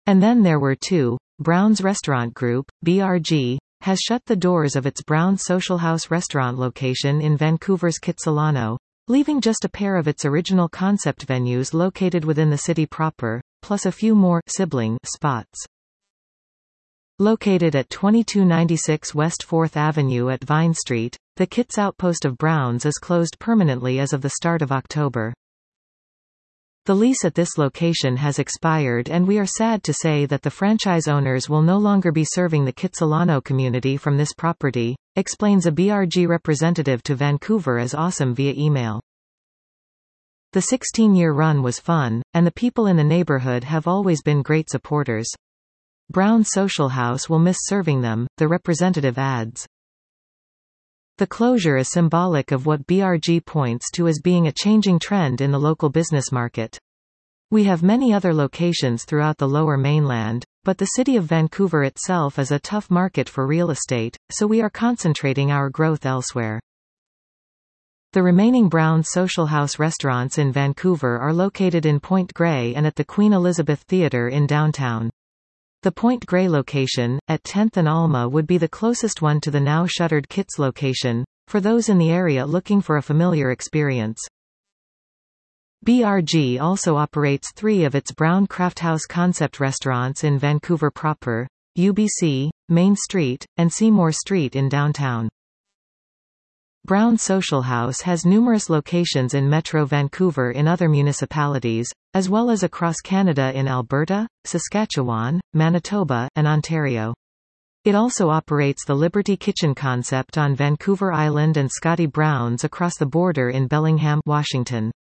And then there were two. Brown's Restaurant Group, BRG, has shut the doors of its Brown's Social House restaurant location in Vancouver's Kitsilano, leaving just a pair of its original concept venues located within the city proper, plus a few more sibling spots. Located at 2296 West 4th Avenue at Vine Street, the Kits Outpost of Brown's is closed permanently as of the start of October. The lease at this location has expired, and we are sad to say that the franchise owners will no longer be serving the Kitsilano community from this property, explains a BRG representative to Vancouver as Awesome via email. The 16-year run was fun, and the people in the neighborhood have always been great supporters. Brown's Social House will miss serving them, the representative adds. The closure is symbolic of what BRG points to as being a changing trend in the local business market. We have many other locations throughout the Lower Mainland, but the city of Vancouver itself is a tough market for real estate, so we are concentrating our growth elsewhere. The remaining Brown's Social House restaurants in Vancouver are located in Point Grey and at the Queen Elizabeth Theatre in downtown. The Point Grey location, at 10th and Alma, would be the closest one to the now shuttered Kits location, for those in the area looking for a familiar experience. BRG also operates 3 of its Brown Crafthouse concept restaurants in Vancouver proper, UBC, Main Street, and Seymour Street in downtown. Brown's Social House has numerous locations in Metro Vancouver in other municipalities, as well as across Canada in Alberta, Saskatchewan, Manitoba, and Ontario. It also operates the Liberty Kitchen concept on Vancouver Island and Scotty Brown's across the border in Bellingham, Washington.